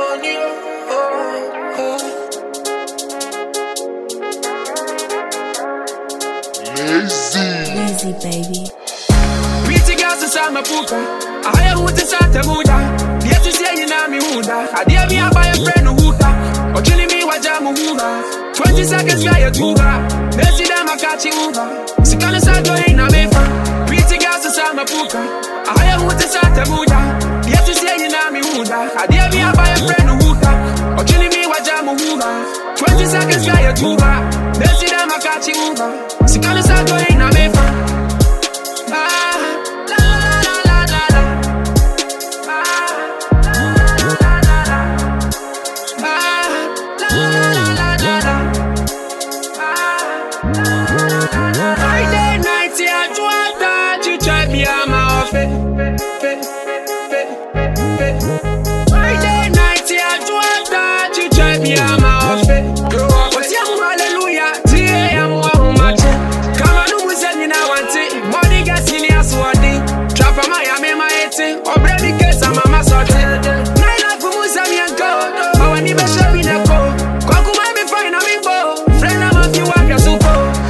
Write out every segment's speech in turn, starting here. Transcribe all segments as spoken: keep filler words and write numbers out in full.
Lazy. Lazy baby. Pretty girls inside my puka. I hire who to start a muda. Yes, you say you know me muda. I dare me I buy a friend who hoota. Or chilling me with jamu hooga. Twenty seconds fly a tuga. Let's see them I catch you hooga. Sikana sa go in a mefa. Pretty girls inside my puka. I hire who to start a muda. Yes, you say you know me muda. I dare me I buy a friend who hoota. Or chilling me with jamu hooga. Twenty seconds fly a tuga. Let's see them I catch you hooga. Sikana sa go in a mefa. Friday night, yeah, I want you try me on my office. Friday night, yeah, I want you try me on my office. But yeah, hallelujah, today I'm one match. Come on, who said me now want it? Money gets in here, so I did. Trap from Miami, my eighteen. Or bready case, I'm a massager. Nine life for Muslim and go. But when you be sure me, the go. Kwaku, I be fine, I'm in bow. Friend, I'm off you, walk your super.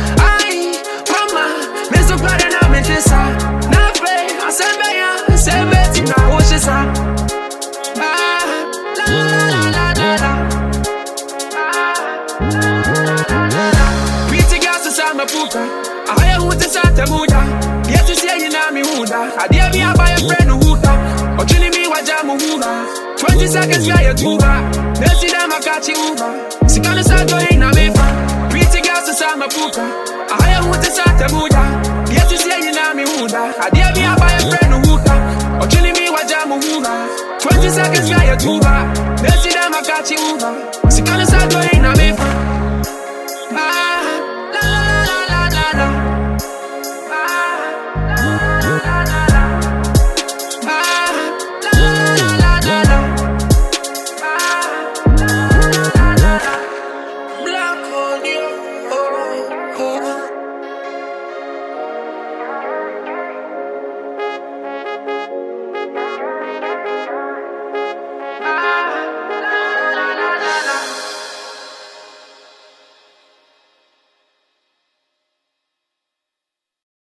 I hire who to start a muda. Yes, you say you know me muda. I dare me I buy a friend who hoota. Or chilling me with jamu hooga. Twenty seconds fly a tuga. Let's see them I catch you hooga. Sikana sa go in a mefa. Pretty girls to start my puka. I hire who to start a muda. Yes, you say you know me muda. I dare me I buy a friend who hoota. Or chilling me with jamu hooga. Twenty seconds fly a tuga. Let's see them I catch you hooga. Sikana sa go